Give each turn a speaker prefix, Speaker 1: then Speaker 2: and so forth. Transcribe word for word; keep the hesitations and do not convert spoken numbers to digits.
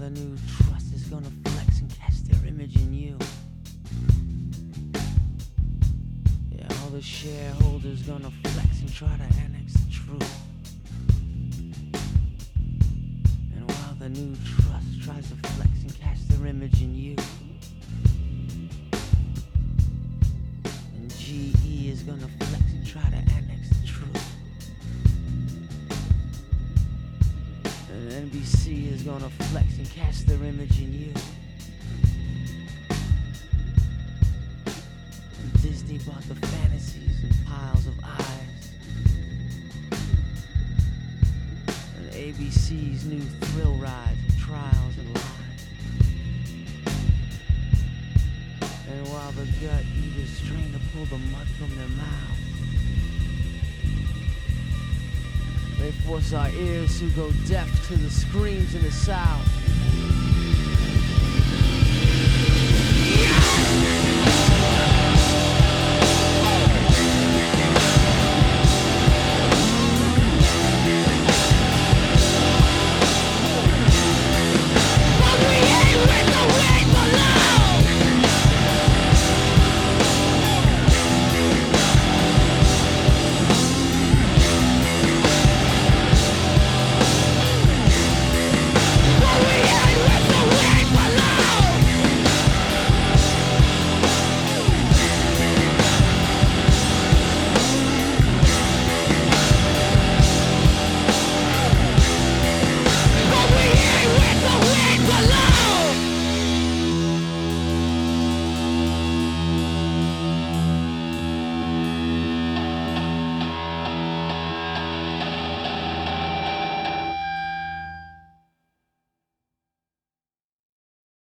Speaker 1: the new trust is gonna flex and catch their image in you. Yeah, all the shareholders gonna flex and try to annex the truth. And while the new trust tries to flex and catch their image in you, and G E is gonna flex and try to annex the truth. And N B C is gonna flex and catch their image in you. And Disney bought the fantasies and piles of eyes. And A B C's new thrill rides and trials and lies. And while the gut eaters strain to pull the mud from their mouths, they force our ears to go deaf to the screams in the South.